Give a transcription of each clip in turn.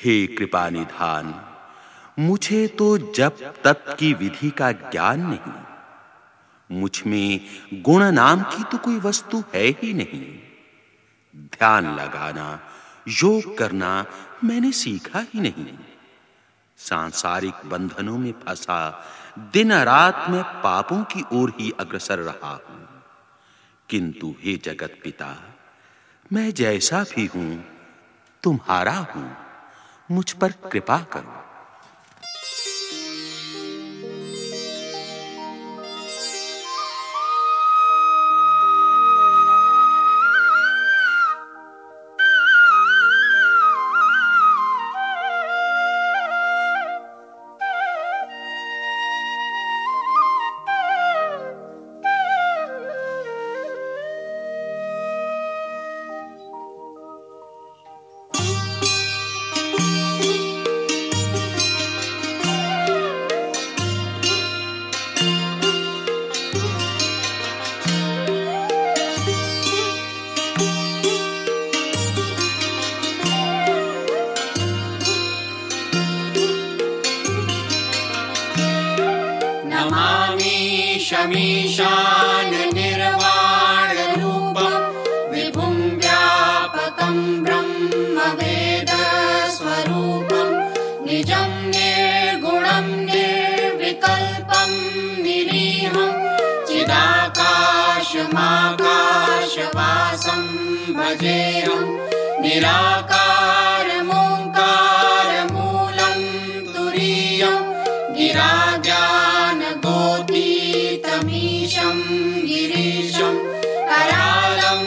हे कृपा निधान, मुझे तो जप तप की विधि का ज्ञान नहीं। मुझ में गुण नाम की तो कोई वस्तु है ही नहीं। ध्यान लगाना, योग करना मैंने सीखा ही नहीं। सांसारिक बंधनों में फंसा दिन रात मैं पापों की ओर ही अग्रसर रहा हूं। किंतु हे जगत पिता, मैं जैसा भी हूं तुम्हारा हूं, मुझ पर कृपा करो। शमीशान निर्वाण रूपं विभुं व्यापकं ब्रह्म वेद स्वरूपं निजं निर्गुणं निर्विकल्पं निरीहं चिदाकाशमाकाशवासं भजेऽहं निराकारमोङ्कारमूलं तुरीयं गिराज्ञानगोतीतमीशं गिरीशं करालं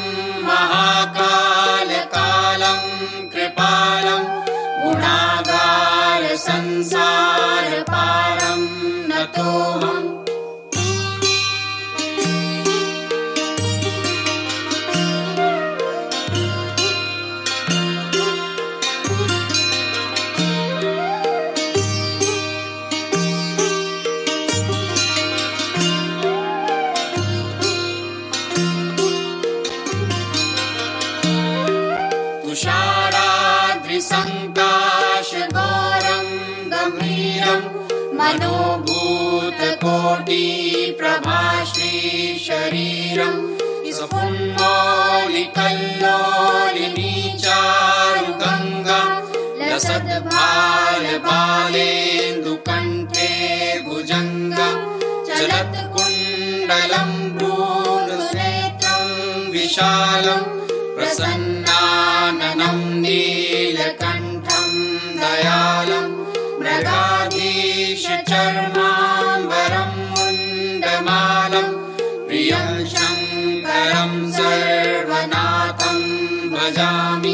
महाकालकालं कृपालं गुणागारसंसारपारं नतोऽहम्। तुषाराद्रिसङ्काशघोरं गम्भीरं मनोभूतकोटिप्रभाश्रीशरीरं स्फुन्मौलिकल्लोलिनीचारुगङ्गां लसद्भालबालेन्दुकण्ठे भुजङ्गं चलत्कुण्डलं भ्रूणनेत्रं विशालं प्रसन्नाननं नीलकण्ठं दयालं मृगाधीशचर्माम्बरं मुण्डमालं प्रियं शङ्करं सर्वनाथं भजामि।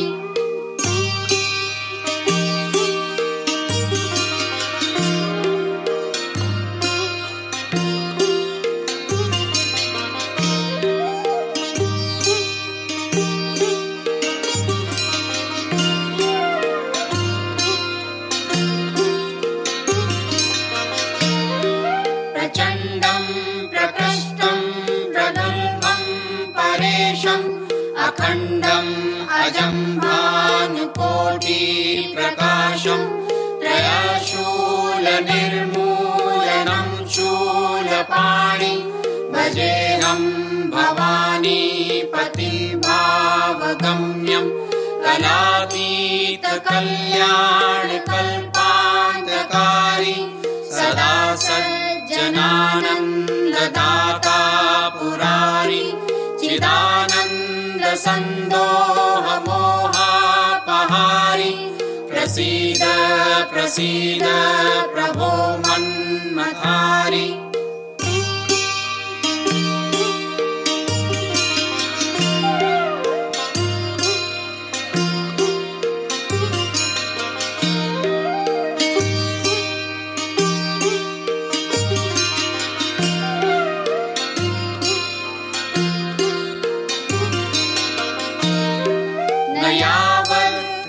अखण्डं अजं भानुकोटिप्रकाशं त्रयशूलनिर्मूलनं शूलपाणि भजेऽहं भवानीपतिभावगम्यं कलातीतकल्याणकल्पान्तकारी सदा सज्जनानन्ददाता पुरारी चिदानन्दसन्दोहमोहापहारि प्रसीद प्रसीद प्रभो मन्मथारि। यावत्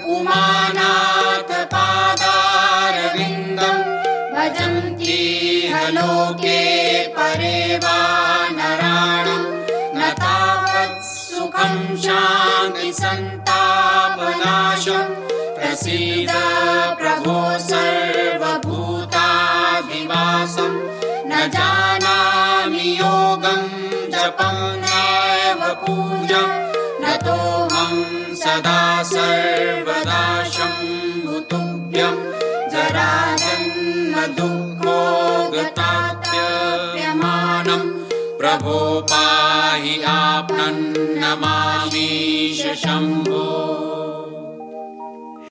उमानाथपादारविन्दं भजन्ति लोके परे वा नराणां न तावत् सुखं शान्ति सन्तापनाशं प्रसीद प्रभो सर्वभूताधिवासं न जानामि योगं जपं नैव पूजां नतोऽहं सदा सर्वदा शम्भुतुभ्यं जराजन्म दुःखोगताप्यमानं प्रभो पाहि आपनं नमामीश शम्भो।